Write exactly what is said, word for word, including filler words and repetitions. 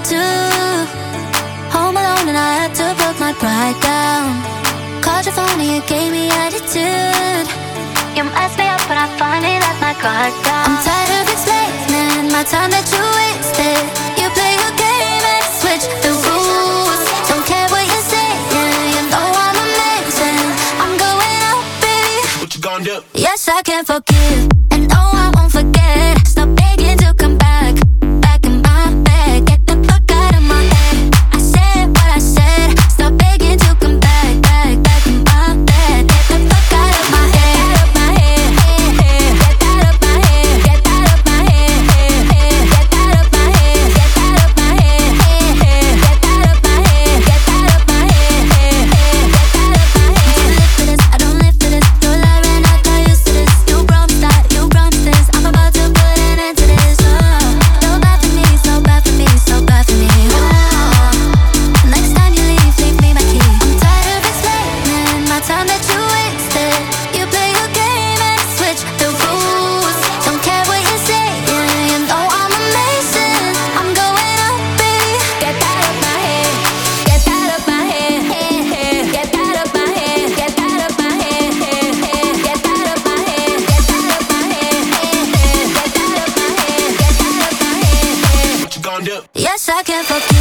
to home alone and I had to put my pride down. Called your phone and you gave me attitude. You messed me up but I finally let my guard down. I'm tired of explaining my time that you wasted. You play your game and switch the rules. Don't care what you're saying, you know I'm amazing. I'm going out, baby. What you gonna do? Yes, I can forgive, and no, I won't forget. Stop begging to come back, back in my bed. Get the fuck out of my head. I said what I said. Stop begging to come back, back, back in my bed. Get the fuck out of my head, out of my head, get out of my head, get out of my head, get out of my head, get out of my head, get out of my head, get out of my head, get out of my head. I don't live for this, I don't live for this. You're lying, I'm not used to this. You promised that, you promised this. I'm about to put an end to this. Oh, so bad for me, so bad for me, so bad for me. Oh, next time you leave, leave me my key. I'm tired of explaining my time that you wasted. You play your game and switch the rules. Don't care what you're saying, you know I'm amazing. I'm going up, baby. Get out of my head, get out of my head, get out of my head, get out of my head, get out of my head, get out of my head, get out of my head, get out of my head. What you gonna do? Yes, I can forgive.